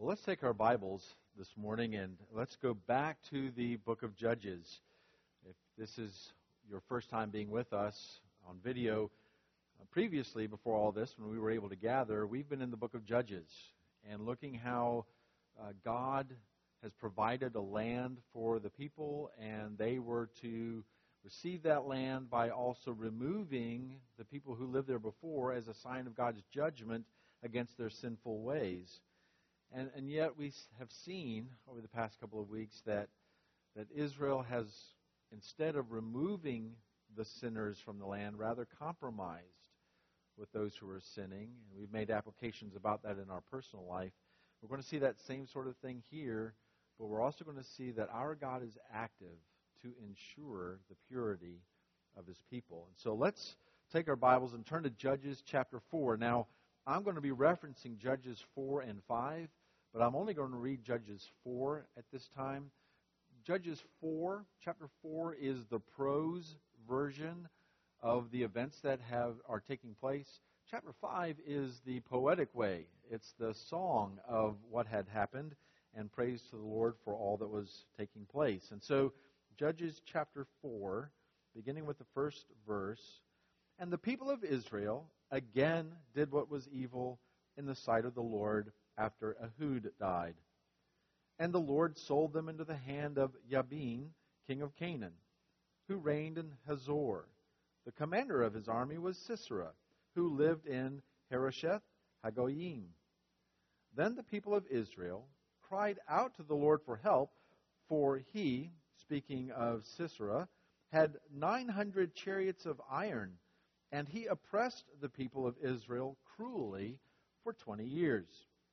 Well, let's take our Bibles this morning and let's go back to the book of Judges. If this is your first time being with us on video, previously, before all this, when we were able to gather, we've been in the book of Judges and looking how God has provided a land for the people, and they were to receive that land by also removing the people who lived there before as a sign of God's judgment against their sinful ways. And yet we have seen over the past couple of weeks that Israel has, instead of removing the sinners from the land, rather compromised with those who are sinning. And we've made applications about that in our personal life. We're going to see that same sort of thing here, but we're also going to see that our God is active to ensure the purity of His people. And so let's take our Bibles and turn to Judges chapter 4. Now, I'm going to be referencing Judges 4 and 5, but I'm only going to read Judges 4 at this time. Judges 4, chapter 4, is the prose version of the events that are taking place. Chapter 5 is the poetic way. It's the song of what had happened and praise to the Lord for all that was taking place. And so, Judges chapter 4, beginning with the first verse, "And the people of Israel again did what was evil in the sight of the Lord after Ehud died. And the Lord sold them into the hand of Jabin, king of Canaan, who reigned in Hazor. The commander of his army was Sisera, who lived in Harosheth Hagoyim. Then the people of Israel cried out to the Lord for help, for he," speaking of Sisera, "had 900 chariots of iron, and he oppressed the people of Israel cruelly for 20 years.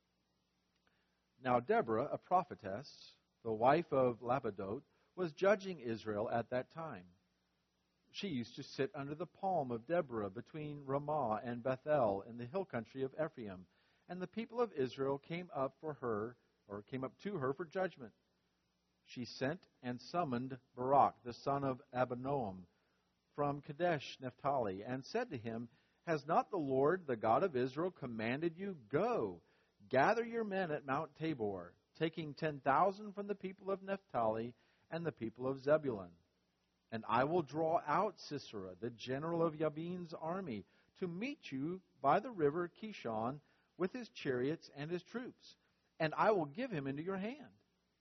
Now Deborah, a prophetess, the wife of Lapidot, was judging Israel at that time. She used to sit under the palm of Deborah between Ramah and Bethel in the hill country of Ephraim, and the people of Israel came up to her for judgment. She sent and summoned Barak, the son of Abinoam, from Kadesh Naphtali, and said to him, 'Has not the Lord, the God of Israel, commanded you, go, gather your men at Mount Tabor, taking 10,000 from the people of Naphtali and the people of Zebulun? And I will draw out Sisera, the general of Jabin's army, to meet you by the river Kishon with his chariots and his troops, and I will give him into your hand.'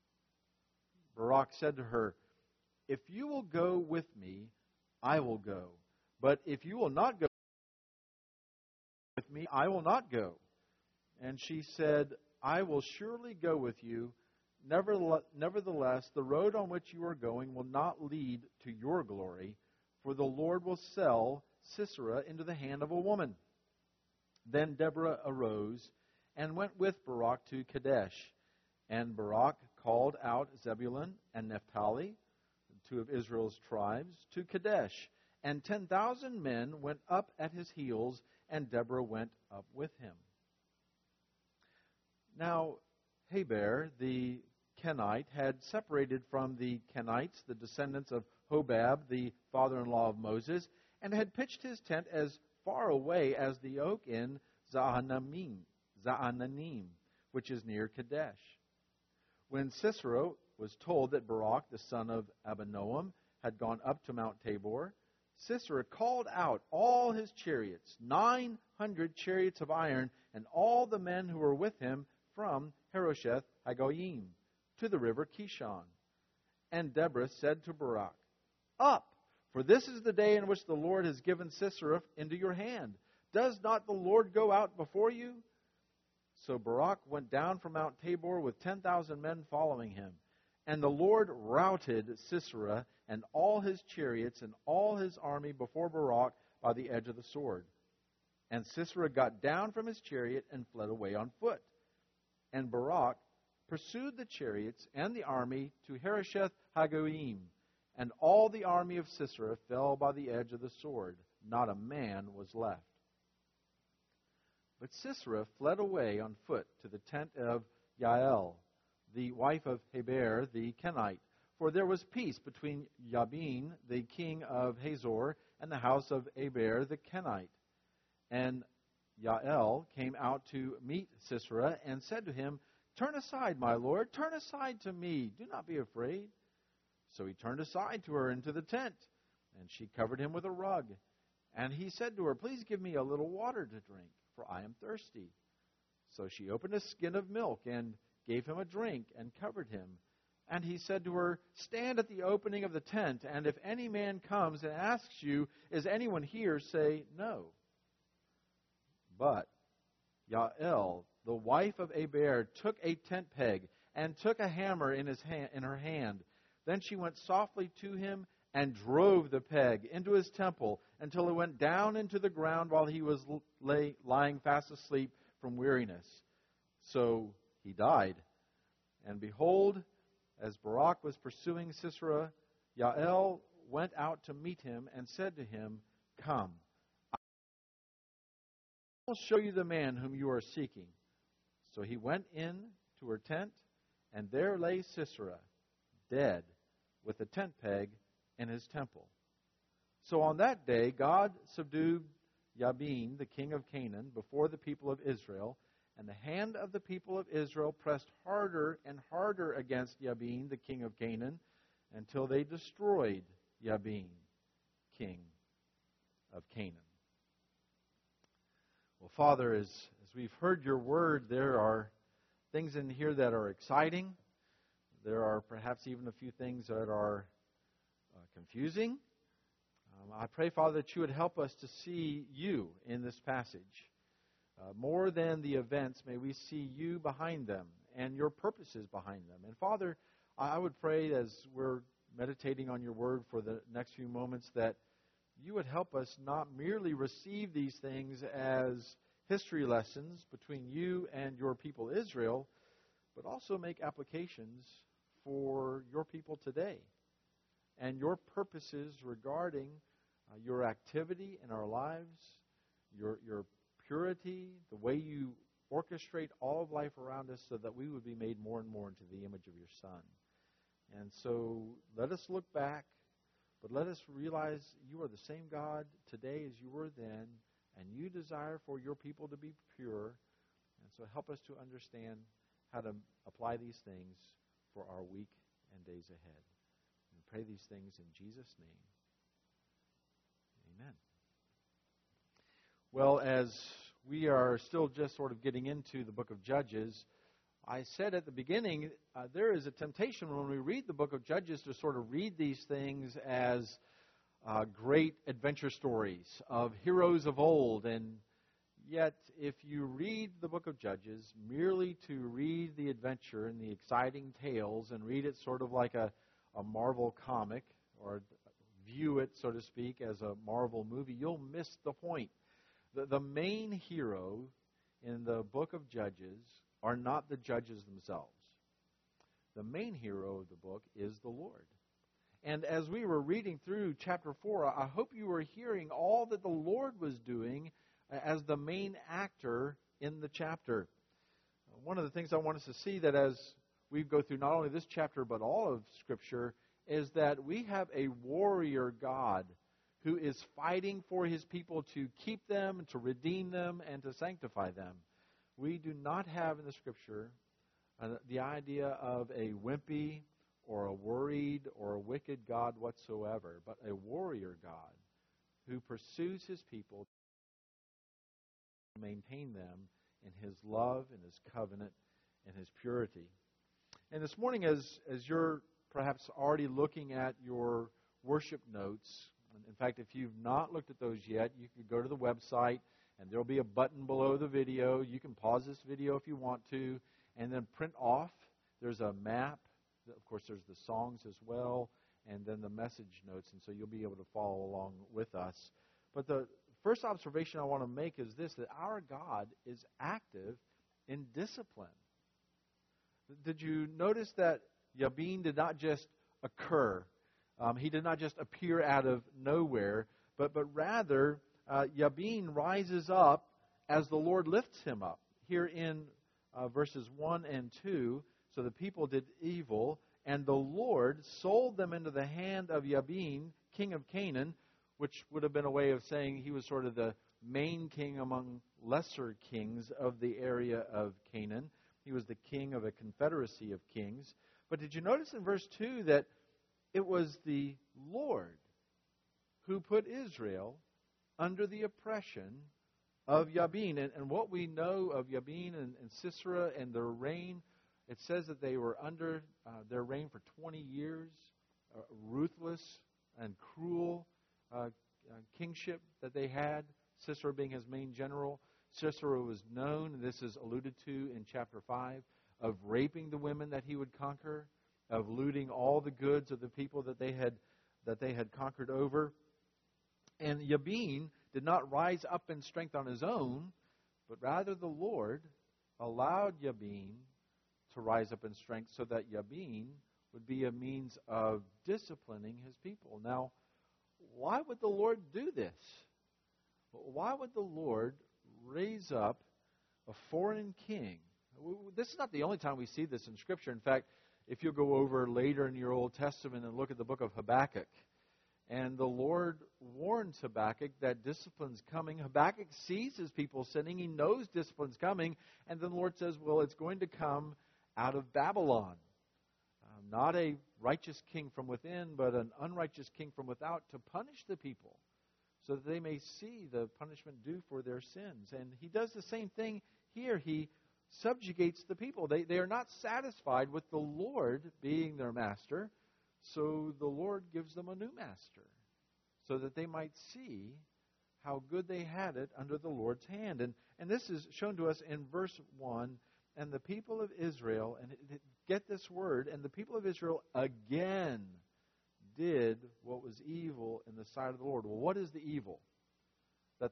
Barak said to her, 'If you will go with me, I will go. But if you will not go with me, I will not go.' And she said, 'I will surely go with you. Nevertheless, the road on which you are going will not lead to your glory, for the Lord will sell Sisera into the hand of a woman.' Then Deborah arose and went with Barak to Kadesh. And Barak called out Zebulun and Naphtali, two of Israel's tribes, to Kadesh. And 10,000 men went up at his heels, and Deborah went up with him. Now Heber, the Kenite, had separated from the Kenites, the descendants of Hobab, the father-in-law of Moses, and had pitched his tent as far away as the oak in Zaananim, which is near Kadesh. When Sisera was told that Barak, the son of Abinoam, had gone up to Mount Tabor, Sisera called out all his chariots, 900 chariots of iron, and all the men who were with him from Harosheth Hagoyim to the river Kishon. And Deborah said to Barak, 'Up, for this is the day in which the Lord has given Sisera into your hand. Does not the Lord go out before you?' So Barak went down from Mount Tabor with 10,000 men following him. And the Lord routed Sisera and all his chariots and all his army before Barak by the edge of the sword. And Sisera got down from his chariot and fled away on foot. And Barak pursued the chariots and the army to Harosheth Hagoyim. And all the army of Sisera fell by the edge of the sword. Not a man was left. But Sisera fled away on foot to the tent of Jael, the wife of Heber the Kenite, for there was peace between Jabin, the king of Hazor, and the house of Heber the Kenite. And Jael came out to meet Sisera and said to him, "Turn aside, my lord, turn aside to me. Do not be afraid." So he turned aside to her into the tent, and she covered him with a rug. And he said to her, "Please give me a little water to drink, for I am thirsty." So she opened a skin of milk and gave him a drink and covered him. And he said to her, "Stand at the opening of the tent, and if any man comes and asks you, 'Is anyone here?' say, 'No.'" But Yael, the wife of Eber, took a tent peg and took a hammer in her hand. Then she went softly to him and drove the peg into his temple until it went down into the ground while he was lying fast asleep from weariness. So he died. And behold, as Barak was pursuing Sisera, Yael went out to meet him and said to him, "Come, I will show you the man whom you are seeking." So he went in to her tent, and there lay Sisera, dead, with the tent peg in his temple. So on that day, God subdued Jabin, the king of Canaan, before the people of Israel, and the hand of the people of Israel pressed harder and harder against Jabin, the king of Canaan, until they destroyed Jabin, king of Canaan. Well, Father, as we've heard your word, there are things in here that are exciting. There are perhaps even a few things that are confusing. I pray, Father, that you would help us to see you in this passage. More than the events, may we see you behind them and your purposes behind them. And Father, I would pray as we're meditating on your word for the next few moments that you would help us not merely receive these things as history lessons between you and your people Israel, but also make applications for your people today and your purposes regarding your activity in our lives, your purity, the way you orchestrate all of life around us so that we would be made more and more into the image of your Son. And so let us look back, but let us realize you are the same God today as you were then, and you desire for your people to be pure. And so help us to understand how to apply these things for our week and days ahead. And pray these things in Jesus' name. Amen. Well, as we are still just sort of getting into the book of Judges, I said at the beginning, there is a temptation when we read the book of Judges to sort of read these things as great adventure stories of heroes of old. And yet, if you read the book of Judges merely to read the adventure and the exciting tales and read it sort of like a Marvel comic or view it, so to speak, as a Marvel movie, you'll miss the point. The main hero in the book of Judges are not the judges themselves. The main hero of the book is the Lord. And as we were reading through chapter 4, I hope you were hearing all that the Lord was doing as the main actor in the chapter. One of the things I want us to see that as we go through not only this chapter but all of Scripture is that we have a warrior God who is fighting for his people to keep them, to redeem them, and to sanctify them. We do not have in the Scripture the idea of a wimpy or a worried or a wicked God whatsoever, but a warrior God who pursues his people to maintain them in his love, in his covenant, and his purity. And this morning, as you're perhaps already looking at your worship notes, in fact, if you've not looked at those yet, you can go to the website, and there'll be a button below the video. You can pause this video if you want to, and then print off. There's a map. Of course, there's the songs as well, and then the message notes, and so you'll be able to follow along with us. But the first observation I want to make is this, that our God is active in discipline. Did you notice that Jabin did not just occur? He did not just appear out of nowhere, but rather Jabin rises up as the Lord lifts him up. Here in verses 1 and 2, so the people did evil, and the Lord sold them into the hand of Jabin, king of Canaan, which would have been a way of saying he was sort of the main king among lesser kings of the area of Canaan. He was the king of a confederacy of kings. But did you notice in verse 2 that it was the Lord who put Israel under the oppression of Yabin? And what we know of Yabin and Sisera and their reign, it says that they were under their reign for 20 years, ruthless and cruel kingship that they had, Sisera being his main general. Sisera was known, and this is alluded to in chapter 5, of raping the women that he would conquer, of looting all the goods of the people that they had conquered over. And Yabin did not rise up in strength on his own, but rather the Lord allowed Yabin to rise up in strength so that Yabin would be a means of disciplining his people. Now, why would the Lord do this? Why would the Lord raise up a foreign king? This is not the only time we see this in Scripture. In fact, if you go over later in your Old Testament and look at the book of Habakkuk, and the Lord warns Habakkuk that discipline's coming. Habakkuk sees his people sinning. He knows discipline's coming. And then the Lord says, well, it's going to come out of Babylon. Not a righteous king from within, but an unrighteous king from without to punish the people so that they may see the punishment due for their sins. And he does the same thing here. He subjugates the people. They are not satisfied with the Lord being their master. So the Lord gives them a new master so that they might see how good they had it under the Lord's hand. And this is shown to us in verse 1. And the people of Israel, and get this word, and the people of Israel again did what was evil in the sight of the Lord. Well, what is the evil that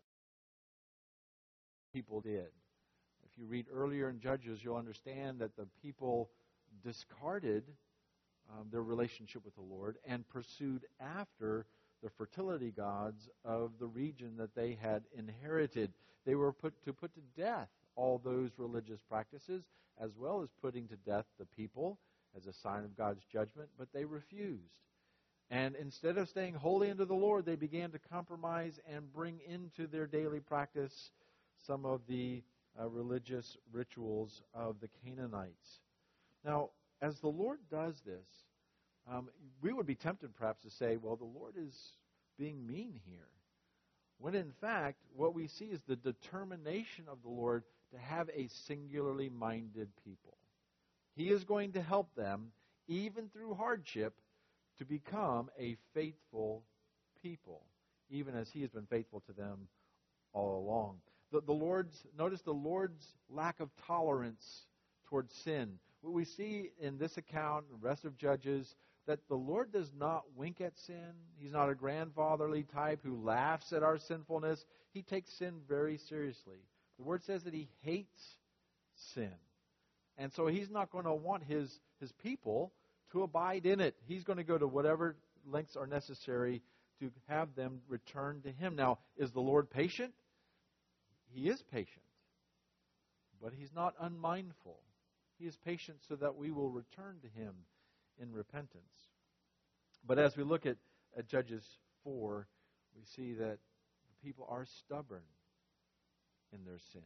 people did? If you read earlier in Judges, you'll understand that the people discarded their relationship with the Lord and pursued after the fertility gods of the region that they had inherited. They were put to death all those religious practices, as well as putting to death the people as a sign of God's judgment, but they refused. And instead of staying holy unto the Lord, they began to compromise and bring into their daily practice some of the religious rituals of the Canaanites. Now, as the Lord does this, we would be tempted perhaps to say, well, the Lord is being mean here. When in fact, what we see is the determination of the Lord to have a singularly minded people. He is going to help them, even through hardship, to become a faithful people, even as He has been faithful to them all along. Notice the Lord's lack of tolerance towards sin. What we see in this account, the rest of Judges, that the Lord does not wink at sin. He's not a grandfatherly type who laughs at our sinfulness. He takes sin very seriously. The Word says that He hates sin. And so He's not going to want His people to abide in it. He's going to go to whatever lengths are necessary to have them return to Him. Now, is the Lord patient? He is patient. But He's not unmindful. He is patient so that we will return to Him in repentance. But as we look at Judges 4, we see that the people are stubborn in their sin.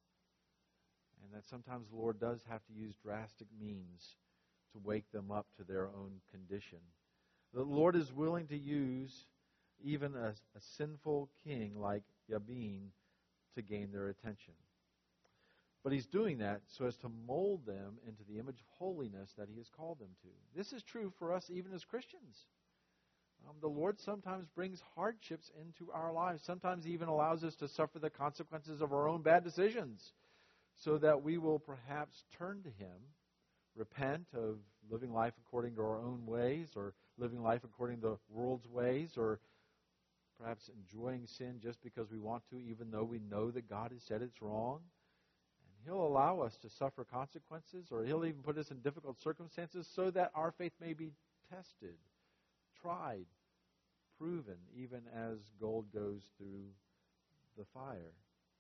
And that sometimes the Lord does have to use drastic means to wake them up to their own condition. The Lord is willing to use even a sinful king like Yabin to gain their attention. But He's doing that so as to mold them into the image of holiness that He has called them to. This is true for us even as Christians. The Lord sometimes brings hardships into our lives. Sometimes He even allows us to suffer the consequences of our own bad decisions so that we will perhaps turn to Him, repent of living life according to our own ways or living life according to the world's ways, or perhaps enjoying sin just because we want to, even though we know that God has said it's wrong. He'll allow us to suffer consequences, or He'll even put us in difficult circumstances so that our faith may be tested, tried, proven, even as gold goes through the fire.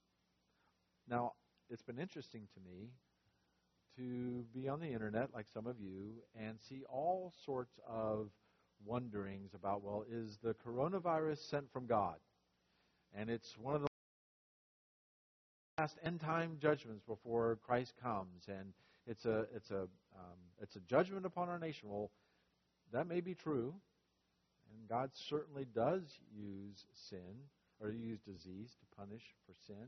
Now, it's been interesting to me to be on the internet, like some of you, and see all sorts of wonderings about, well, is the coronavirus sent from God? And it's one of the last end-time judgments before Christ comes. And it's a judgment upon our nation. Well, that may be true, and God certainly does use sin or use disease to punish for sin.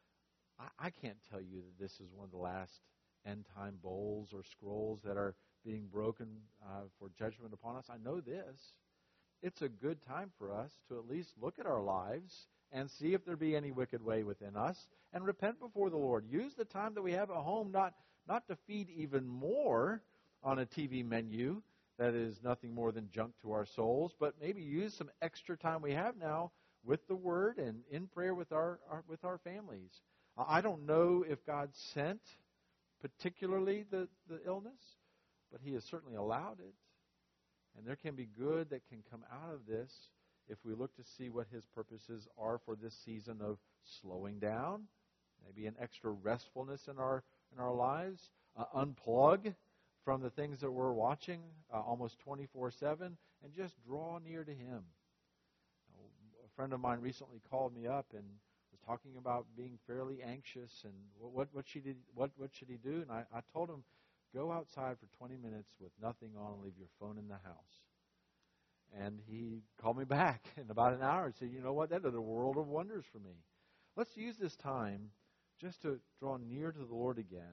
I can't tell you that this is one of the last end-time bowls or scrolls that are being broken for judgment upon us. I know this. It's a good time for us to at least look at our lives and see if there be any wicked way within us and repent before the Lord. Use the time that we have at home not to feed even more on a TV menu that is nothing more than junk to our souls, but maybe use some extra time we have now with the Word and in prayer with our families. I don't know if God sent particularly the illness, but He has certainly allowed it. And there can be good that can come out of this if we look to see what His purposes are for this season of slowing down, maybe an extra restfulness in our lives, unplug from the things that we're watching almost 24/7, and just draw near to Him. A friend of mine recently called me up and was talking about being fairly anxious and what should he do? And I told him, go outside for 20 minutes with nothing on and leave your phone in the house. And he called me back in about an hour and said, you know what, that did a world of wonders for me. Let's use this time just to draw near to the Lord again.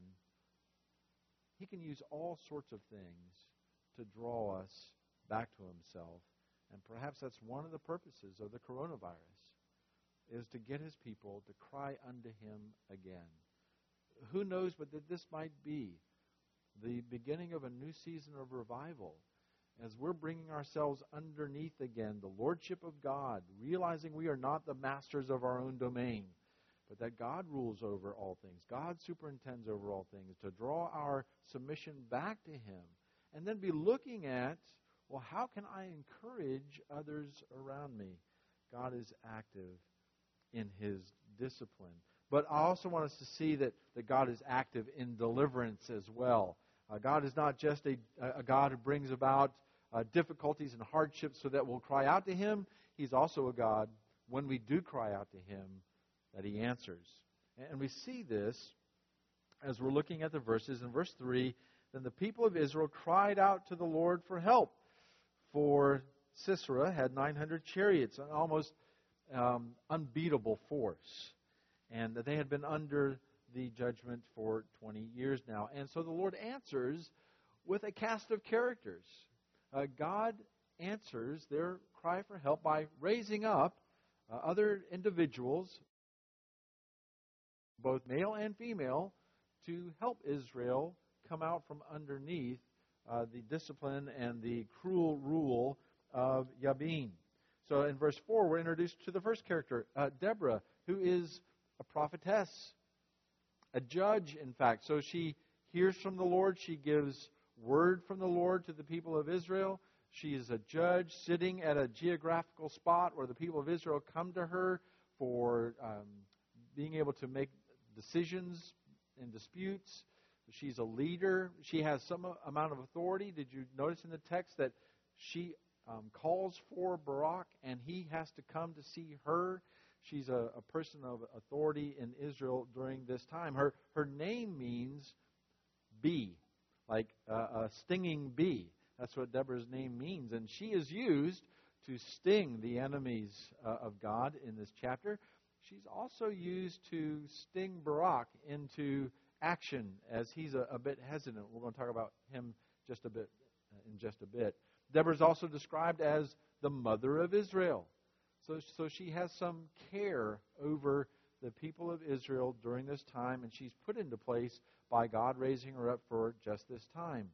He can use all sorts of things to draw us back to Himself. And perhaps that's one of the purposes of the coronavirus, is to get His people to cry unto Him again. Who knows but that this might be the beginning of a new season of revival as we're bringing ourselves underneath again the Lordship of God, realizing we are not the masters of our own domain, but that God rules over all things. God superintends over all things, to draw our submission back to Him, and then be looking at, well, how can I encourage others around me? God is active in His discipline. But I also want us to see that God is active in deliverance as well. God is not just a God who brings about difficulties and hardships so that we'll cry out to Him. He's also a God, when we do cry out to Him, that He answers. And we see this as we're looking at the verses. In verse 3, then the people of Israel cried out to the Lord for help, for Sisera had 900 chariots, an almost unbeatable force. And that they had been under the judgment for 20 years now. And so the Lord answers with a cast of characters. God answers their cry for help by raising up other individuals, both male and female, to help Israel come out from underneath the discipline and the cruel rule of Yabin. So in verse 4, we're introduced to the first character, Deborah, who is a prophetess, a judge, in fact. So she hears from the Lord. She gives word from the Lord to the people of Israel. She is a judge sitting at a geographical spot where the people of Israel come to her for being able to make decisions in disputes. She's a leader. She has some amount of authority. Did you notice in the text that she calls for Barak and he has to come to see her? She's a person of authority in Israel during this time. Her name means bee, like a stinging bee. That's what Deborah's name means. And she is used to sting the enemies of God in this chapter. She's also used to sting Barak into action as he's a bit hesitant. We're going to talk about him in just a bit. Deborah's also described as the mother of Israel. So she has some care over the people of Israel during this time, and she's put into place by God raising her up for just this time.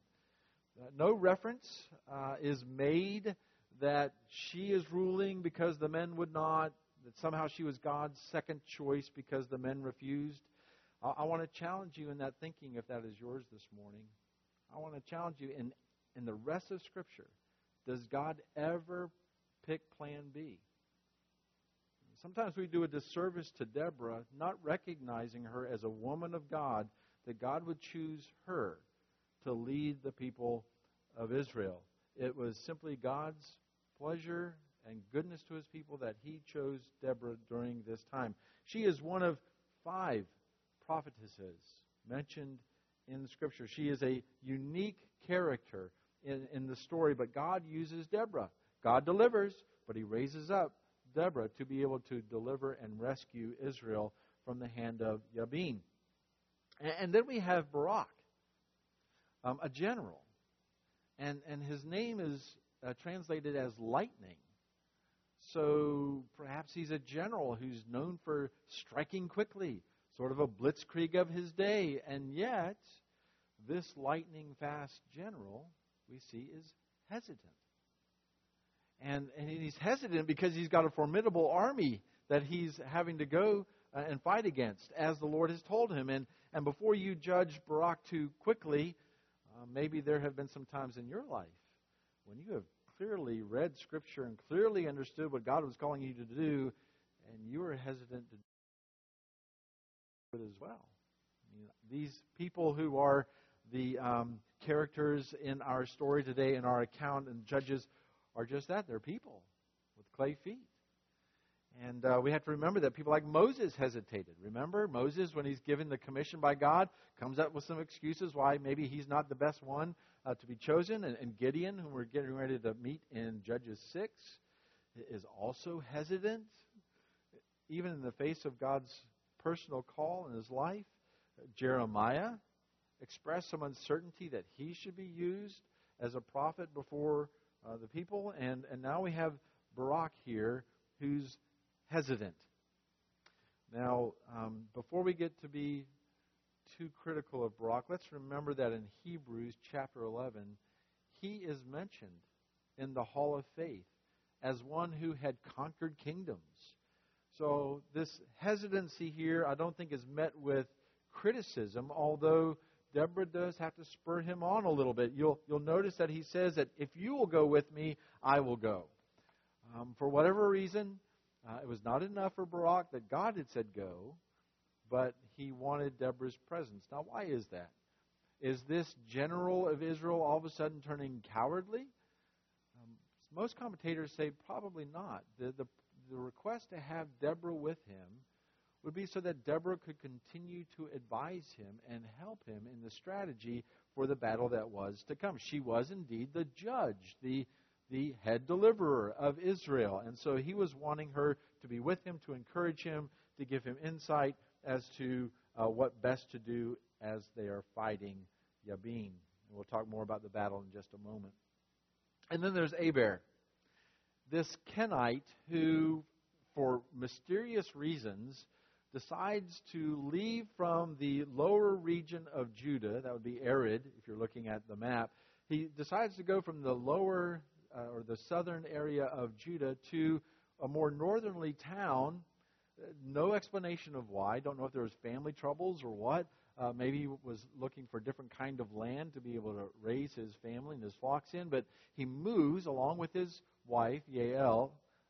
No reference is made that she is ruling because the men would not, that somehow she was God's second choice because the men refused. I want to challenge you in that thinking, if that is yours this morning. I want to challenge you in the rest of Scripture. Does God ever pick plan B? Sometimes we do a disservice to Deborah, not recognizing her as a woman of God, that God would choose her to lead the people of Israel. It was simply God's pleasure and goodness to His people that He chose Deborah during this time. She is one of 5 prophetesses mentioned in Scripture. She is a unique character in the story, but God uses Deborah. God delivers, but He raises up Deborah to be able to deliver and rescue Israel from the hand of Jabin. And then we have Barak, a general. And his name is translated as lightning. So perhaps he's a general who's known for striking quickly, sort of a blitzkrieg of his day. And yet, this lightning-fast general, we see, is hesitant. And he's hesitant because he's got a formidable army that he's having to go and fight against, as the Lord has told him. And before you judge Barak too quickly, maybe there have been some times in your life when you have clearly read Scripture and clearly understood what God was calling you to do, and you were hesitant to do it as well. I mean, these people who are the characters in our story today, in our account and Judges, are just that. They're people with clay feet. And we have to remember that people like Moses hesitated. Remember, Moses, when he's given the commission by God, comes up with some excuses why maybe he's not the best one to be chosen. And Gideon, whom we're getting ready to meet in Judges 6, is also hesitant, even in the face of God's personal call in his life. Jeremiah expressed some uncertainty that he should be used as a prophet before the people. And now we have Barak here, who's hesitant. Now, before we get to be too critical of Barak, let's remember that in Hebrews chapter 11, he is mentioned in the Hall of Faith as one who had conquered kingdoms. So this hesitancy here, I don't think is met with criticism, although Deborah does have to spur him on a little bit. You'll notice that he says that if you will go with me, I will go. For whatever reason, it was not enough for Barak that God had said go, but he wanted Deborah's presence. Now, why is that? Is this general of Israel all of a sudden turning cowardly? Most commentators say probably not. The request to have Deborah with him would be so that Deborah could continue to advise him and help him in the strategy for the battle that was to come. She was indeed the judge, the head deliverer of Israel. And so he was wanting her to be with him, to encourage him, to give him insight as to what best to do as they are fighting Jabin. And we'll talk more about the battle in just a moment. And then there's Eber, this Kenite who, for mysterious reasons, decides to leave from the lower region of Judah, that would be arid if you're looking at the map. He decides to go from the lower or the southern area of Judah to a more northerly town. No explanation of why. Don't know if there was family troubles or what. Maybe he was looking for a different kind of land to be able to raise his family and his flocks in. But he moves along with his wife, Yael,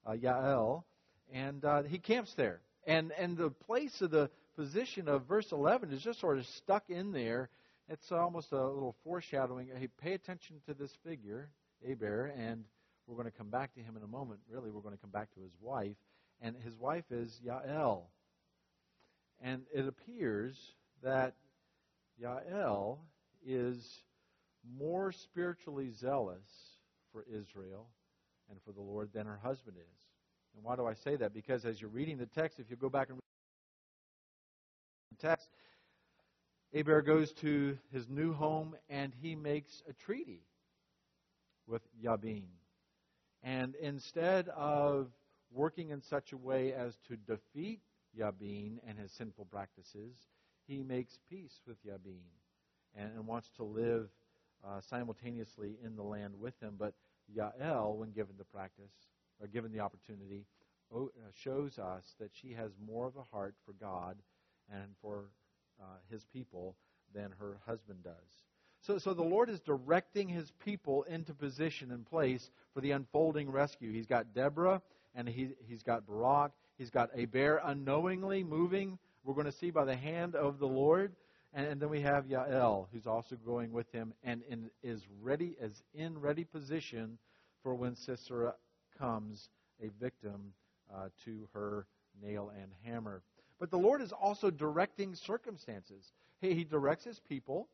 and he camps there. And the place of the position of verse 11 is just sort of stuck in there. It's almost a little foreshadowing. Hey, pay attention to this figure, Eber, and we're going to come back to him in a moment. Really, we're going to come back to his wife. And his wife is Yael. And it appears that Yael is more spiritually zealous for Israel and for the Lord than her husband is. And why do I say that? Because as you're reading the text, if you go back and read the text, Eber goes to his new home and he makes a treaty with Jabin. And instead of working in such a way as to defeat Jabin and his sinful practices, he makes peace with Jabin and wants to live simultaneously in the land with him. But Yael, when given the practice, or given the opportunity, shows us that she has more of a heart for God and for His people than her husband does. So the Lord is directing His people into position and place for the unfolding rescue. He's got Deborah, and he's got Barak. He's got Eber unknowingly moving, we're going to see, by the hand of the Lord. And then we have Yael, who's also going with him and is in ready position for when Sisera comes, a victim to her nail and hammer. But the Lord is also directing circumstances. He directs His people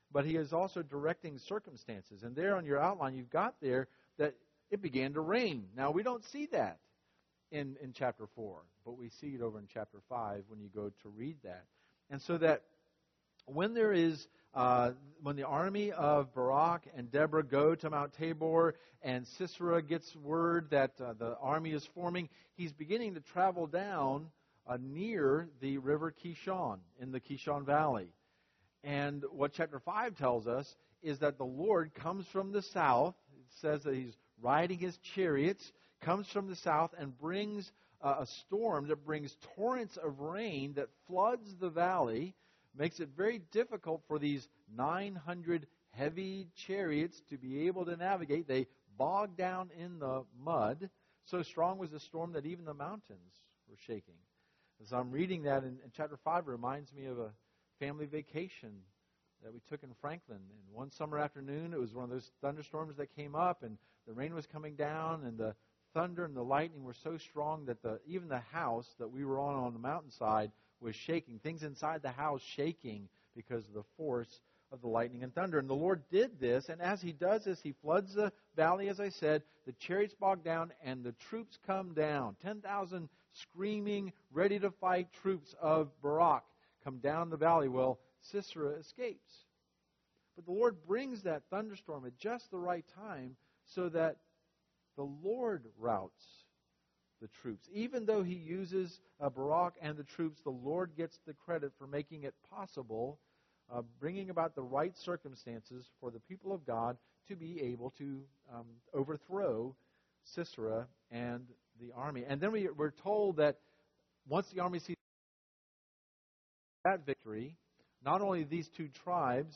but he is also directing circumstances. And there on your outline, you've got there that it began to rain. Now, we don't see that in chapter 4, but we see it over in chapter 5 when you go to read that. And so that when there is, when the army of Barak and Deborah go to Mount Tabor and Sisera gets word that the army is forming, he's beginning to travel down near the river Kishon, in the Kishon Valley. And what chapter 5 tells us is that the Lord comes from the south. It says that he's riding his chariots, comes from the south, and brings a storm that brings torrents of rain that floods the valley, makes it very difficult for these 900 heavy chariots to be able to navigate. They bog down in the mud. So strong was the storm that even the mountains were shaking. As I'm reading that in chapter 5, it reminds me of a family vacation that we took in Franklin. And one summer afternoon, it was one of those thunderstorms that came up, and the rain was coming down, and the thunder and the lightning were so strong that even the house that we were on the mountainside was shaking. Things inside the house shaking because of the force of the lightning and thunder. And the Lord did this, and as he does this, he floods the valley, as I said. The chariots bog down, and the troops come down. 10,000 screaming, ready to fight troops of Barak come down the valley. Well, Sisera escapes. But the Lord brings that thunderstorm at just the right time so that the Lord routs the troops. Even though he uses Barak and the troops, the Lord gets the credit for making it possible, bringing about the right circumstances for the people of God to be able to overthrow Sisera and the army. And then we're told that once the army sees that victory, not only these two tribes,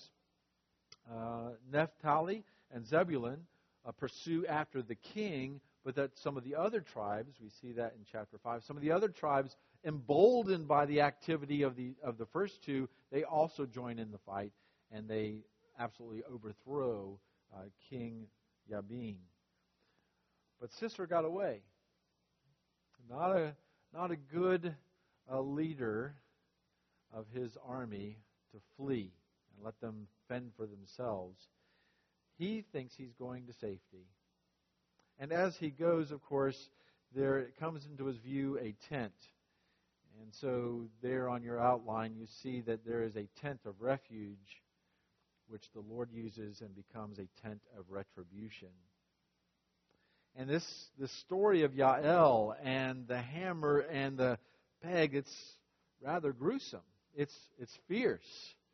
Naphtali and Zebulun, pursue after the king, but that some of the other tribes, we see that in chapter 5, some of the other tribes, emboldened by the activity of the first two, they also join in the fight, and they absolutely overthrow King Yabin. But Sisera got away. Not a good leader of his army to flee and let them fend for themselves. He thinks he's going to safety. And as he goes, of course, there comes into his view a tent. And so there on your outline, you see that there is a tent of refuge, which the Lord uses and becomes a tent of retribution. And this story of Yael and the hammer and the peg, it's rather gruesome. It's fierce.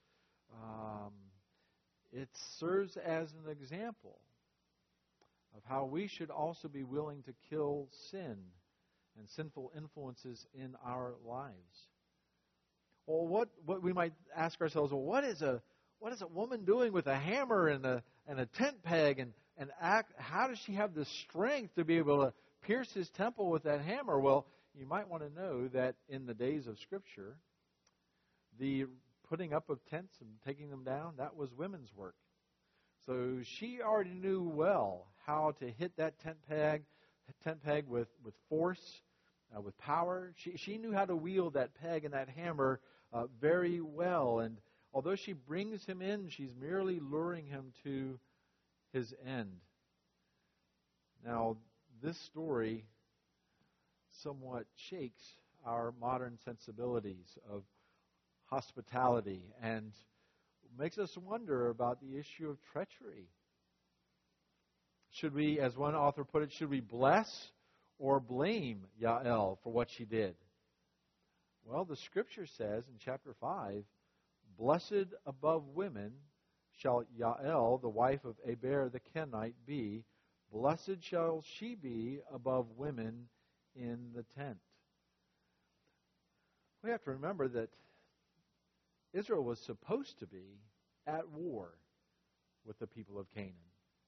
It serves as an example of how we should also be willing to kill sin and sinful influences in our lives. Well, what we might ask ourselves, well, what is a woman doing with a hammer and a tent peg and how does she have the strength to be able to pierce his temple with that hammer? Well, you might want to know that in the days of Scripture, the putting up of tents and taking them down, that was women's work. So she already knew well how to hit that tent peg with force, with power. She knew how to wield that peg and that hammer very well. And although she brings him in, she's merely luring him to his end. Now, this story somewhat shakes our modern sensibilities of hospitality and makes us wonder about the issue of treachery. Should we, as one author put it, should we bless or blame Yael for what she did? Well, the Scripture says in chapter 5, "Blessed above women shall Yael, the wife of Eber the Kenite, be. Blessed shall she be above women in the tent." We have to remember that Israel was supposed to be at war with the people of Canaan.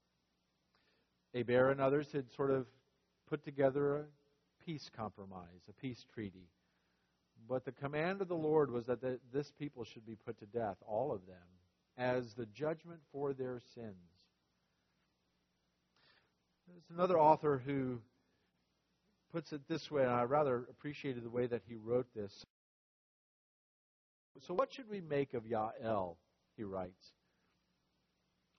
Eber and others had sort of put together a peace compromise, a peace treaty. But the command of the Lord was that this people should be put to death, all of them, as the judgment for their sins. There's another author who puts it this way, and I rather appreciated the way that he wrote this. So what should we make of Yael, he writes.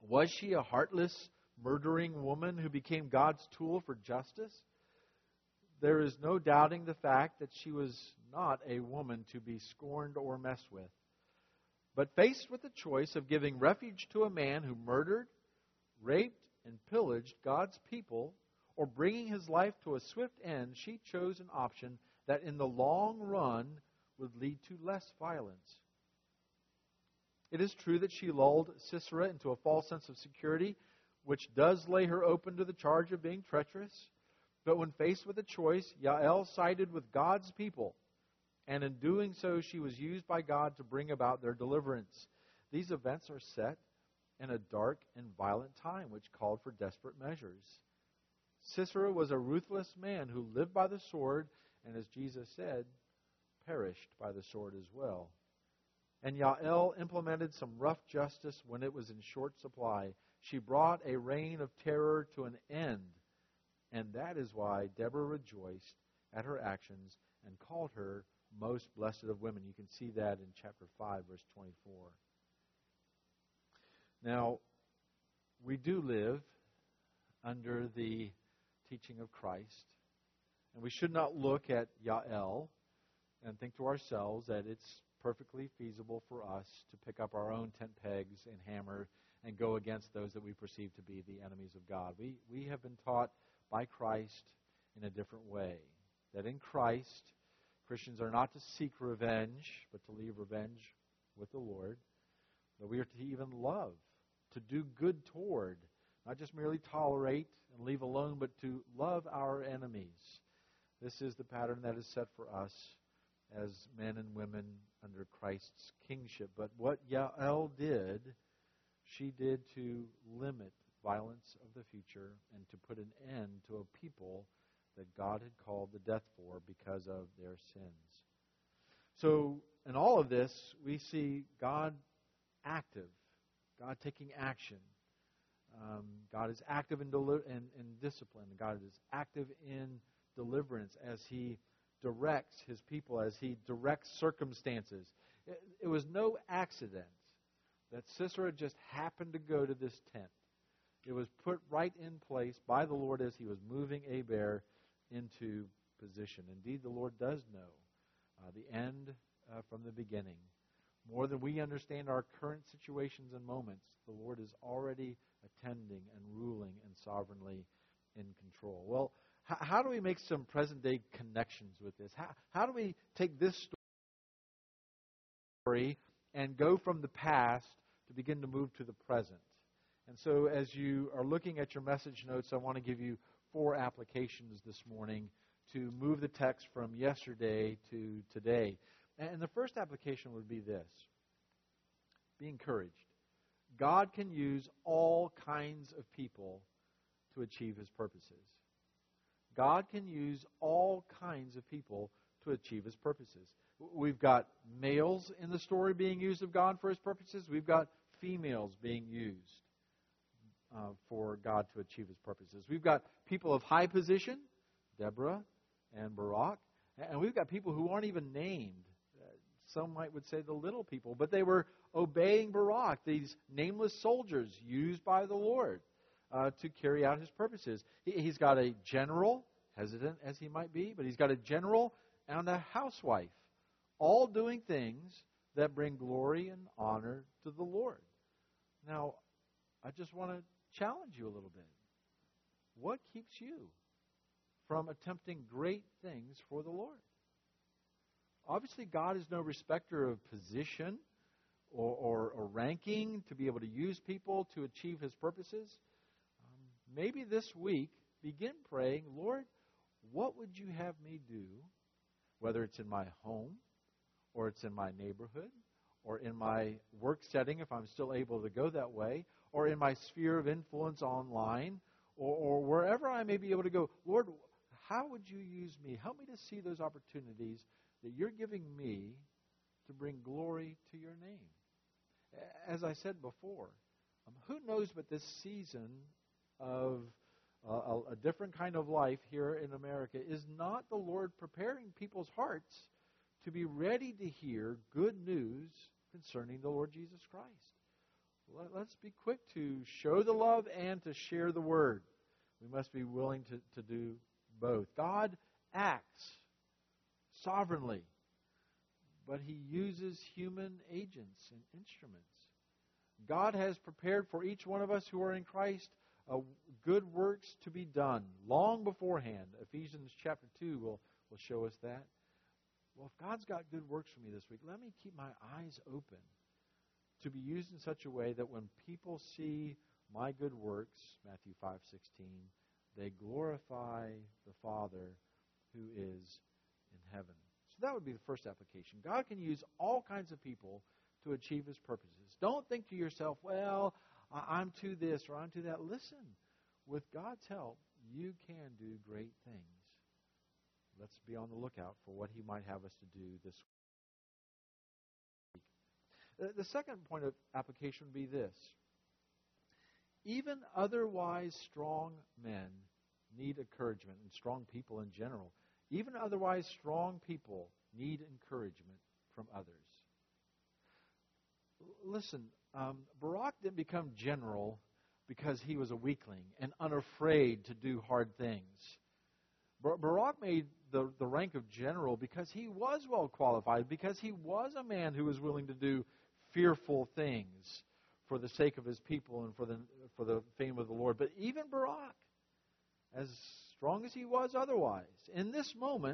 Was she a heartless, murdering woman who became God's tool for justice? There is no doubting the fact that she was not a woman to be scorned or messed with. But faced with the choice of giving refuge to a man who murdered, raped, and pillaged God's people, or bringing his life to a swift end, she chose an option that in the long run would lead to less violence. It is true that she lulled Sisera into a false sense of security, which does lay her open to the charge of being treacherous. But when faced with a choice, Yael sided with God's people, and in doing so, she was used by God to bring about their deliverance. These events are set in a dark and violent time, which called for desperate measures. Sisera was a ruthless man who lived by the sword, and as Jesus said, perished by the sword as well. And Yael implemented some rough justice when it was in short supply. She brought a reign of terror to an end. And that is why Deborah rejoiced at her actions and called her most blessed of women. You can see that in chapter 5, verse 24. Now, we do live under the teaching of Christ. And we should not look at Yael and think to ourselves that it's perfectly feasible for us to pick up our own tent pegs and hammer and go against those that we perceive to be the enemies of God. We have been taught by Christ in a different way. That in Christ, Christians are not to seek revenge, but to leave revenge with the Lord. That we are to even love, to do good toward, not just merely tolerate and leave alone, but to love our enemies. This is the pattern that is set for us as men and women under Christ's kingship. But what Yael did, she did to limit violence of the future and to put an end to a people that God had called to death for because of their sins. So in all of this, we see God active, God taking action. God is active in discipline. God is active in deliverance as He directs His people, as He directs circumstances. It was no accident that Sisera just happened to go to this tent. It was put right in place by the Lord as He was moving Eber into position. Indeed, the Lord does know the end from the beginning. More than we understand our current situations and moments, the Lord is already attending and ruling and sovereignly in control. Well, how do we make some present-day connections with this? How do we take this story and go from the past to begin to move to the present? And so as you are looking at your message notes, I want to give you 4 applications this morning to move the text from yesterday to today. And the first application would be this. Be encouraged. God can use all kinds of people to achieve His purposes. God can use all kinds of people to achieve His purposes. We've got males in the story being used of God for His purposes. We've got females being used for God to achieve His purposes. We've got people of high position, Deborah and Barak, and we've got people who aren't even named. Some would say the little people, but they were obeying Barak, these nameless soldiers used by the Lord to carry out His purposes. He's got a general, hesitant as he might be, but he's got a general and a housewife, all doing things that bring glory and honor to the Lord. Now, I just want to challenge you a little bit. What keeps you from attempting great things for the Lord? Obviously, God is no respecter of position or ranking to be able to use people to achieve His purposes. Maybe this week, begin praying, Lord, what would you have me do, whether it's in my home or it's in my neighborhood or in my work setting if I'm still able to go that way, or in my sphere of influence online or wherever I may be able to go. Lord, how would you use me? Help me to see those opportunities that you're giving me to bring glory to your name. As I said before, who knows but this season of a different kind of life here in America is not the Lord preparing people's hearts to be ready to hear good news concerning the Lord Jesus Christ. let's be quick to show the love and to share the word. We must be willing to do both. God acts sovereignly, but He uses human agents and instruments. God has prepared for each one of us who are in Christ good works to be done long beforehand. Ephesians chapter 2 will show us that. Well, if God's got good works for me this week, let me keep my eyes open to be used in such a way that when people see my good works, Matthew 5:16, they glorify the Father who is in heaven. So that would be the first application. God can use all kinds of people to achieve His purposes. Don't think to yourself, well, I'm to this or I'm to that. Listen, with God's help, you can do great things. Let's be on the lookout for what He might have us to do this week. The second point of application would be this. Even otherwise strong men need encouragement, and strong people in general. Even otherwise strong people need encouragement from others. Listen, Barak didn't become general because he was a weakling and unafraid to do hard things. Barak made the rank of general because he was well qualified, because he was a man who was willing to do fearful things for the sake of his people and for the fame of the Lord. But even Barak, as strong as he was otherwise, in this moment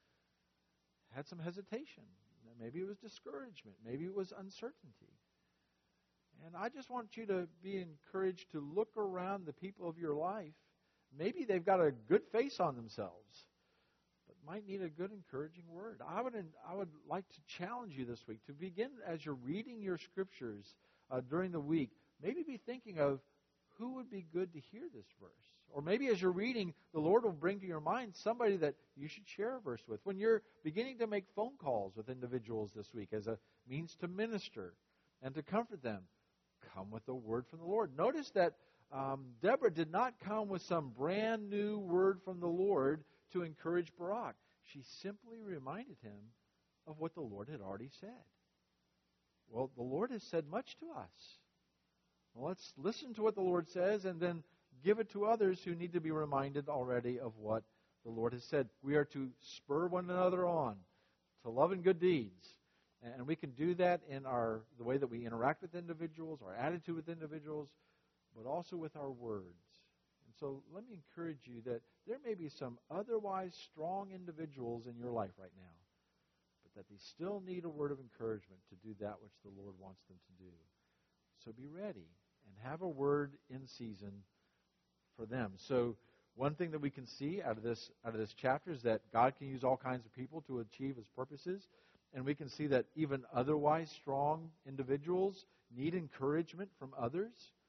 had some hesitation. Maybe it was discouragement. Maybe it was uncertainty. And I just want you to be encouraged to look around the people of your life. Maybe they've got a good face on themselves, but might need a good encouraging word. I would like to challenge you this week to begin, as you're reading your scriptures during the week, maybe be thinking of who would be good to hear this verse. Or maybe as you're reading, the Lord will bring to your mind somebody that you should share a verse with. When you're beginning to make phone calls with individuals this week as a means to minister and to comfort them, come with a word from the Lord. Notice that Deborah did not come with some brand new word from the Lord to encourage Barak. She simply reminded him of what the Lord had already said. Well, the Lord has said much to us. Well, let's listen to what the Lord says and then give it to others who need to be reminded already of what the Lord has said. We are to spur one another on to love and good deeds. And we can do that in the way that we interact with individuals, our attitude with individuals, but also with our words. And so let me encourage you that there may be some otherwise strong individuals in your life right now, but that they still need a word of encouragement to do that which the Lord wants them to do. So be ready and have a word in season for them. So one thing that we can see out of this chapter is that God can use all kinds of people to achieve His purposes. And we can see that even otherwise strong individuals need encouragement from others.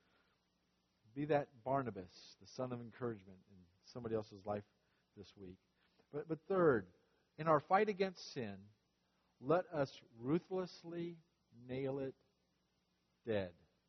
Be that Barnabas, the son of encouragement in somebody else's life this week. But third, in our fight against sin, let us ruthlessly nail it dead.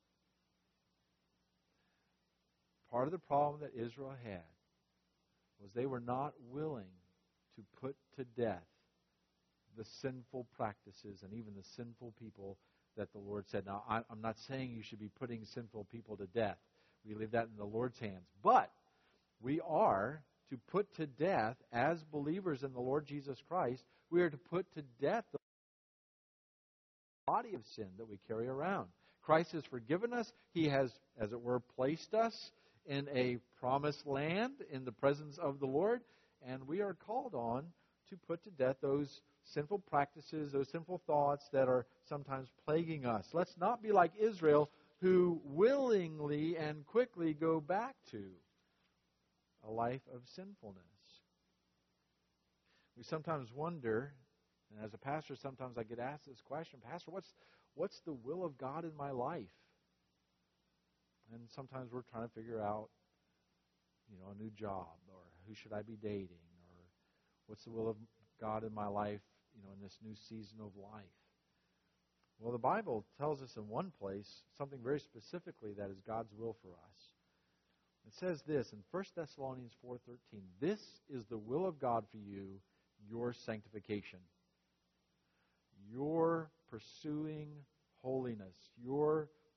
Part of the problem that Israel had was they were not willing to put to death the sinful practices and even the sinful people that the Lord said. Now, I'm not saying you should be putting sinful people to death. We leave that in the Lord's hands. But we are to put to death, as believers in the Lord Jesus Christ, we are to put to death the body of sin that we carry around. Christ has forgiven us. He has, as it were, placed us in a promised land in the presence of the Lord, and we are called on to put to death those sinful practices, those sinful thoughts that are sometimes plaguing us. Let's not be like Israel, who willingly and quickly go back to a life of sinfulness. We sometimes wonder, and as a pastor, sometimes I get asked this question, Pastor, what's the will of God in my life? And sometimes we're trying to figure out, a new job, or who should I be dating, or what's the will of God in my life, in this new season of life. Well, the Bible tells us in one place something very specifically that is God's will for us. It says this in 1 Thessalonians 4:13, "This is the will of God for you, your sanctification." Your pursuing holiness, your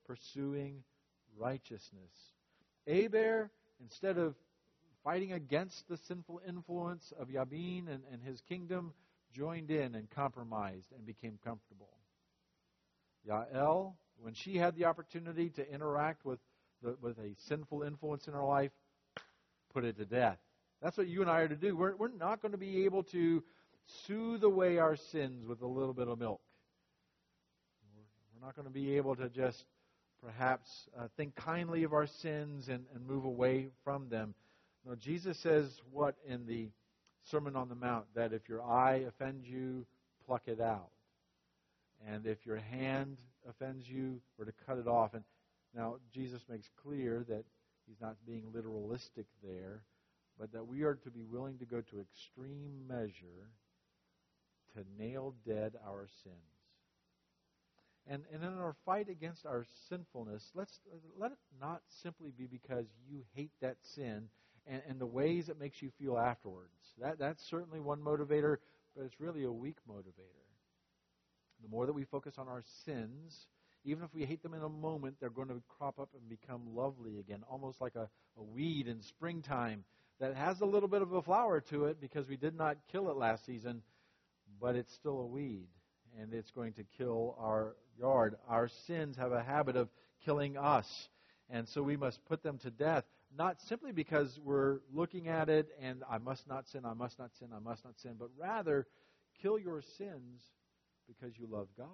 pursuing righteousness. Eber, instead of fighting against the sinful influence of Yabin and his kingdom, joined in and compromised and became comfortable. Yael, when she had the opportunity to interact with a sinful influence in her life, put it to death. That's what you and I are to do. We're not going to be able to soothe away our sins with a little bit of milk. We're not going to be able to just perhaps think kindly of our sins and move away from them. No, Jesus says what in the Sermon on the Mount? That if your eye offends you, pluck it out. And if your hand offends you, or to cut it off. And now Jesus makes clear that he's not being literalistic there, but that we are to be willing to go to extreme measure to nail dead our sins. And in our fight against our sinfulness, let it not simply be because you hate that sin and the ways it makes you feel afterwards. That's certainly one motivator, but it's really a weak motivator. The more that we focus on our sins, even if we hate them in a moment, they're going to crop up and become lovely again, almost like a weed in springtime that has a little bit of a flower to it because we did not kill it last season, but it's still a weed, and it's going to kill our yard. Our sins have a habit of killing us, and so we must put them to death, not simply because we're looking at it and I must not sin, I must not sin, I must not sin, but rather kill your sins because you love God.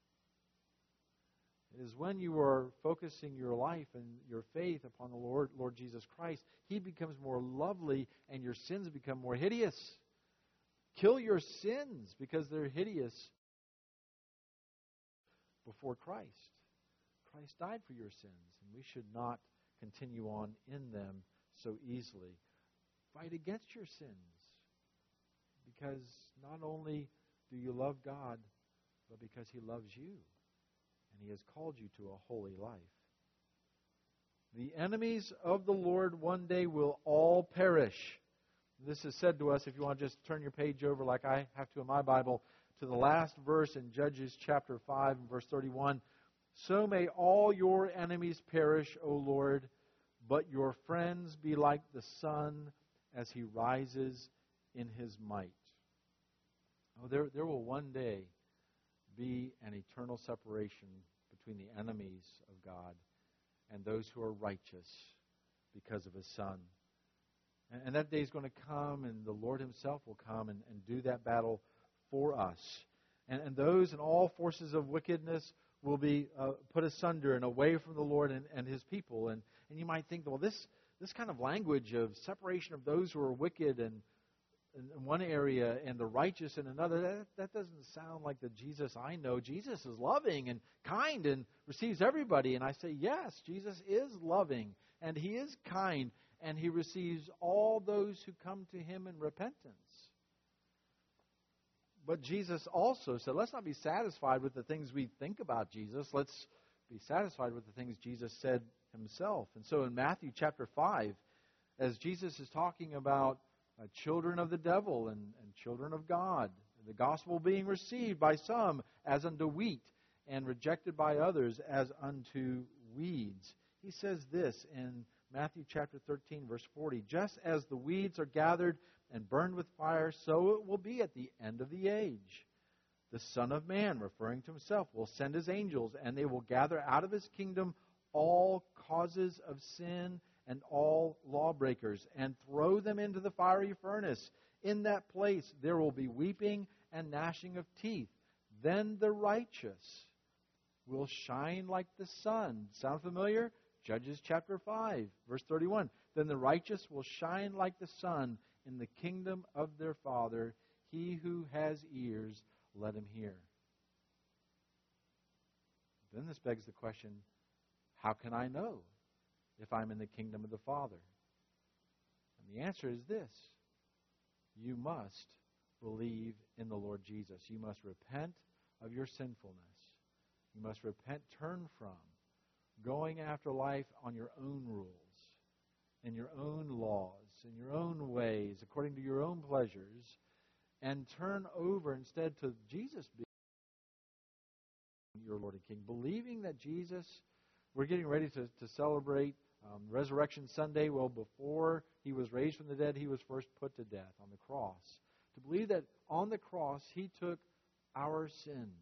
It is when you are focusing your life and your faith upon the Lord Jesus Christ, He becomes more lovely and your sins become more hideous. Kill your sins because they're hideous before Christ. Christ died for your sins, and we should not continue on in them so easily. Fight against your sins because not only do you love God, but because He loves you, and He has called you to a holy life. The enemies of the Lord one day will all perish. This is said to us, if you want to just turn your page over like I have to in my Bible, to the last verse in Judges chapter 5 and verse 31. So may all your enemies perish, O Lord, but your friends be like the sun as he rises in his might. Oh, there will one day be an eternal separation between the enemies of God and those who are righteous because of His Son. And that day is going to come, and the Lord Himself will come and do that battle for us. And those and all forces of wickedness will be put asunder and away from the Lord and His people. And you might think, well, this kind of language of separation of those who are wicked and in one area and the righteous in another, that doesn't sound like the Jesus I know. Jesus is loving and kind and receives everybody. And I say, yes, Jesus is loving and He is kind and He receives all those who come to Him in repentance. But Jesus also said, let's not be satisfied with the things we think about Jesus. Let's be satisfied with the things Jesus said Himself. And so in Matthew chapter 5, as Jesus is talking about children of the devil and children of God, the gospel being received by some as unto wheat and rejected by others as unto weeds. He says this in Matthew chapter 13, verse 40, just as the weeds are gathered and burned with fire, so it will be at the end of the age. The Son of Man, referring to Himself, will send His angels, and they will gather out of His kingdom all causes of sin and all lawbreakers, and throw them into the fiery furnace. In that place there will be weeping and gnashing of teeth. Then the righteous will shine like the sun. Sound familiar? Judges chapter 5, verse 31. Then the righteous will shine like the sun in the kingdom of their Father. He who has ears, let him hear. Then this begs the question, how can I know if I'm in the kingdom of the Father? And the answer is this. You must believe in the Lord Jesus. You must repent of your sinfulness. You must repent, turn from going after life on your own rules, in your own laws, in your own ways, according to your own pleasures, and turn over instead to Jesus being your Lord and King, believing that Jesus We're getting ready to celebrate Resurrection Sunday. Well, before he was raised from the dead, he was first put to death on the cross. To believe that on the cross he took our sins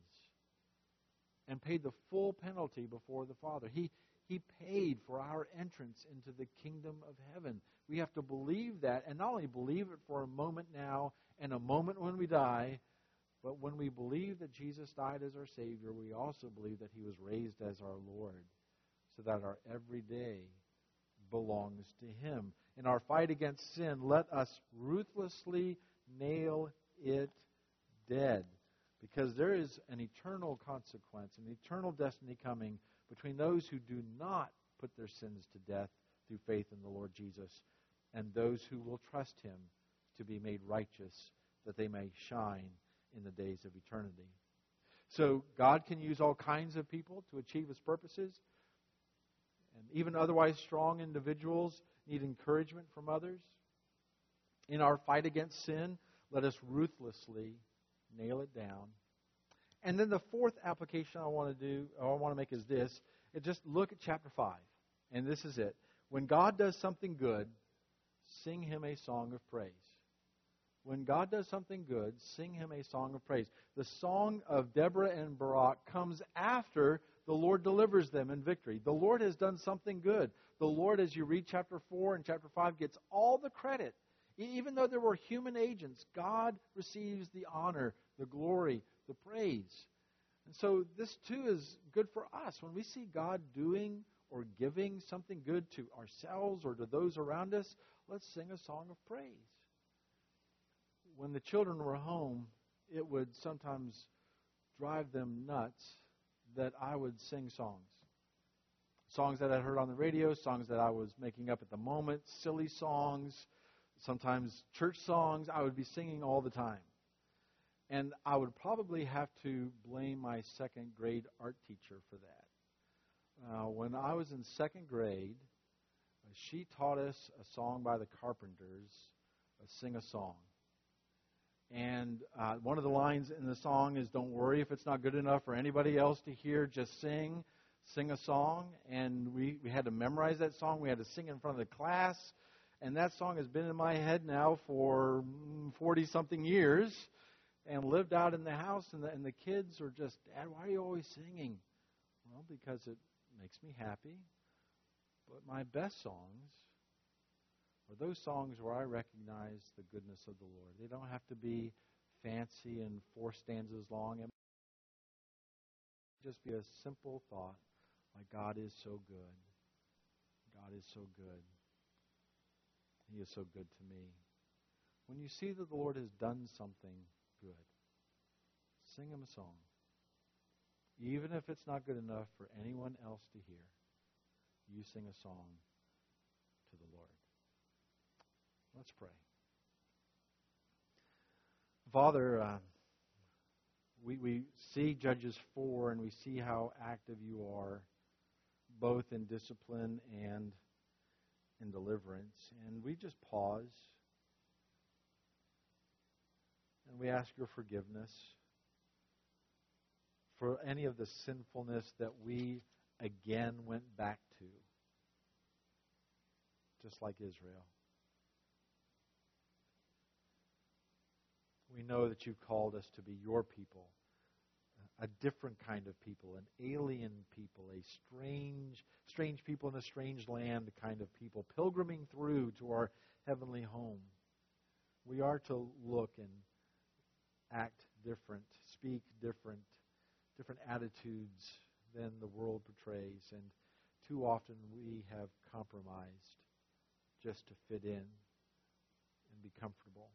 and paid the full penalty before the Father. He paid for our entrance into the kingdom of heaven. We have to believe that, and not only believe it for a moment now and a moment when we die, but when we believe that Jesus died as our Savior, we also believe that he was raised as our Lord, so that our everyday belongs to him. In our fight against sin, let us ruthlessly nail it dead, because there is an eternal consequence, an eternal destiny coming between those who do not put their sins to death through faith in the Lord Jesus and those who will trust him to be made righteous, that they may shine in the days of eternity. So God can use all kinds of people to achieve his purposes. And even otherwise strong individuals need encouragement from others. In our fight against sin, let us ruthlessly nail it down. And then the fourth application I want to make is this. Just look at chapter 5. And this is it. When God does something good, sing him a song of praise. When God does something good, sing him a song of praise. The song of Deborah and Barak comes after the Lord delivers them in victory. The Lord has done something good. The Lord, as you read chapter 4 and chapter 5, gets all the credit. Even though there were human agents, God receives the honor, the glory, the praise. And so this too is good for us. When we see God doing or giving something good to ourselves or to those around us, let's sing a song of praise. When the children were home, it would sometimes drive them nuts that I would sing songs. Songs that I heard on the radio, songs that I was making up at the moment, silly songs, sometimes church songs. I would be singing all the time. And I would probably have to blame my second grade art teacher for that. When I was in second grade, she taught us a song by the Carpenters, Sing a Song. And one of the lines in the song is, don't worry if it's not good enough for anybody else to hear, just sing a song. And we had to memorize that song. We had to sing it in front of the class. And that song has been in my head now for 40-something years and lived out in the house. And the kids are just, Dad, why are you always singing? Well, because it makes me happy. But my best songs are those songs where I recognize the goodness of the Lord. They don't have to be fancy and 4 stanzas long. It might just be a simple thought, like God is so good. God is so good. He is so good to me. When you see that the Lord has done something good, sing him a song. Even if it's not good enough for anyone else to hear, you sing a song to the Lord. Let's pray. Father, we see Judges 4 and we see how active you are, both in discipline and in deliverance. And we just pause and we ask your forgiveness for any of the sinfulness that we again went back to, just like Israel. We know that you've called us to be your people, a different kind of people, an alien people, a strange people in a strange land kind of people, pilgriming through to our heavenly home. We are to look and act different, speak different attitudes than the world portrays, and too often we have compromised just to fit in and be comfortable.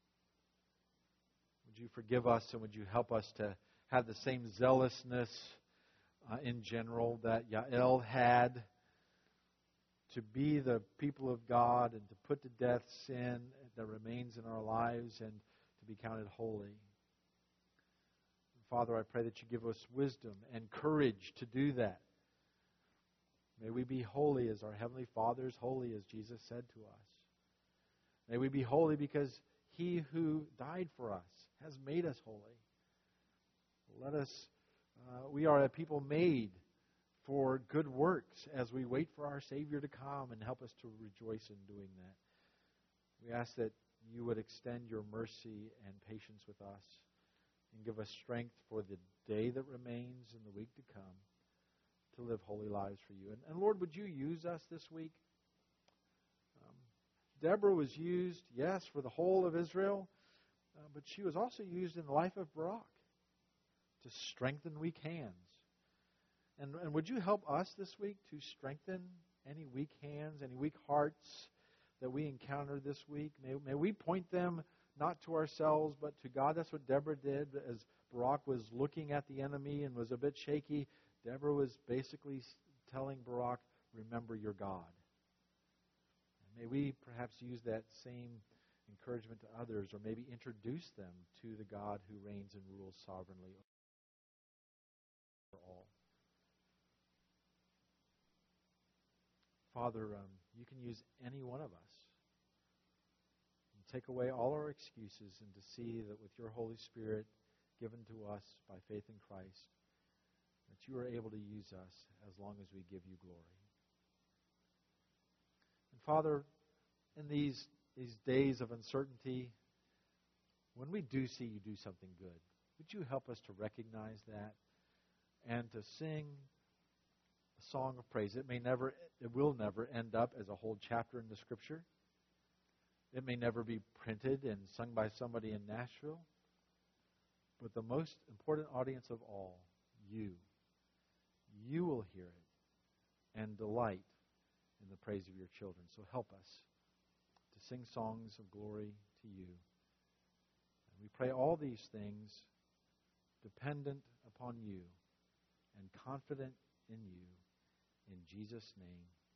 Would you forgive us, and would you help us to have the same zealousness in general that Yael had, to be the people of God and to put to death sin that remains in our lives and to be counted holy. Father, I pray that you give us wisdom and courage to do that. May we be holy as our Heavenly Father is holy, as Jesus said to us. May we be holy because he who died for us has made us holy. Let us, we are a people made for good works as we wait for our Savior to come, and help us to rejoice in doing that. We ask that you would extend your mercy and patience with us and give us strength for the day that remains and the week to come to live holy lives for you. And Lord, would you use us this week? Deborah was used, yes, for the whole of Israel, but she was also used in the life of Barak to strengthen weak hands. And would you help us this week to strengthen any weak hands, any weak hearts that we encounter this week? May we point them not to ourselves, but to God. That's what Deborah did. As Barak was looking at the enemy and was a bit shaky, Deborah was basically telling Barak, remember your God. And may we perhaps use that same encouragement to others, or maybe introduce them to the God who reigns and rules sovereignly over all. Father, you can use any one of us. And take away all our excuses, and to see that with your Holy Spirit given to us by faith in Christ, that you are able to use us as long as we give you glory. And Father, in these days of uncertainty, when we do see you do something good, would you help us to recognize that and to sing a song of praise? It will never end up as a whole chapter in the Scripture. It may never be printed and sung by somebody in Nashville. But the most important audience of all, you will hear it and delight in the praise of your children. So help us to sing songs of glory to you. And we pray all these things dependent upon you and confident in you. In Jesus' name,